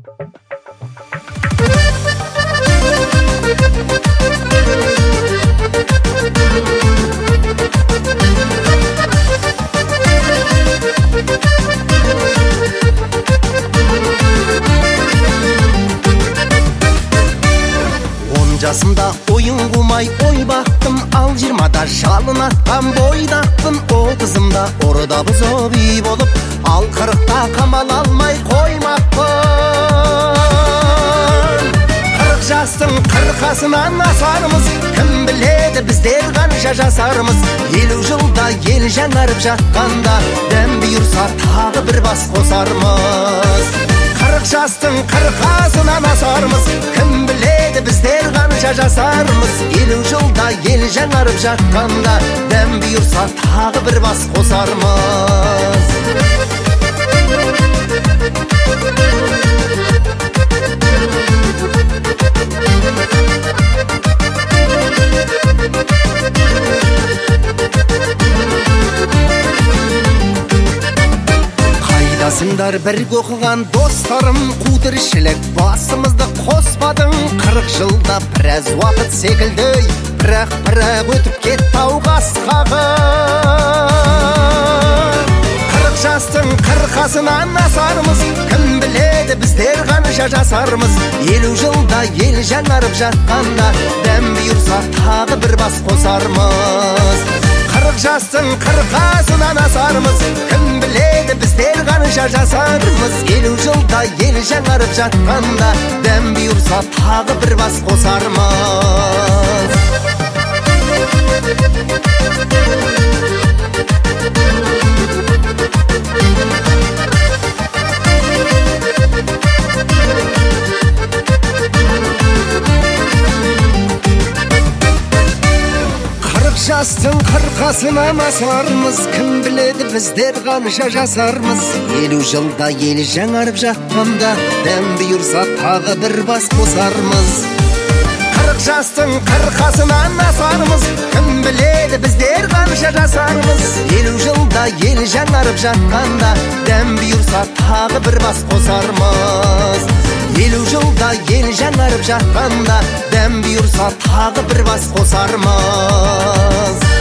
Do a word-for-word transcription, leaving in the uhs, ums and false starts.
Жасымда ойын қумай ой бақтым, ал жиырмада жалын атқан бойдақпын. Отызымда орда бұзып үй болып, ал қырықта қамал алмай қоймақпын. Қырық жастың қырқасынан асармыз, кім біледі біздер қанша жасармыз. Елу жылда ел жаңарып жатқанда, дәм бұйырса тағы бір бас қосармыз. Қырық жастың қырқасынан асармыз, кім біледі біздер қанша жасармыз. Елу жылда ел жаңарып жатқанда, дәм бұйырса тағы бір бас қосармыз. Қайдасыңдар бірге оқыған достарым, қу тіршілік басымызды қоспадың. Қырық жылда біраз уақыт секілді, бірақ бірақ өтіп кетті ау қасқағы. Қырық жастың қырқасынан асармыз, кім біледі біздер қанша жасармыз. Елу жылда ел жаңарып жатқанда, дәм бұйырса тағы бір бас қосармыз. Қырық жастың қырқасынан асармыз, кім біледі біздер қанша жасармыз. Елу жылда ел жаңарып жатқанда, дәм бұйырса тағы бір бас қосармыз. Жастың қырқасынан асармыз, кім біледі біздер қанша жасармыз. Елу жылда ел жаңарып жатқанда, дәм бұйырса тағы бір бас қосармыз. Қырық жастың қырқасынан асармыз, кім біледі біздер қанша жасармыз. Елу жылда ел жаңарып жатқанда, дәм бұйырса тағы бір бас қосармыз. Елу жылда ел жаңарып жатқанда, дәм бұйырса тағы бір бас қосармыз.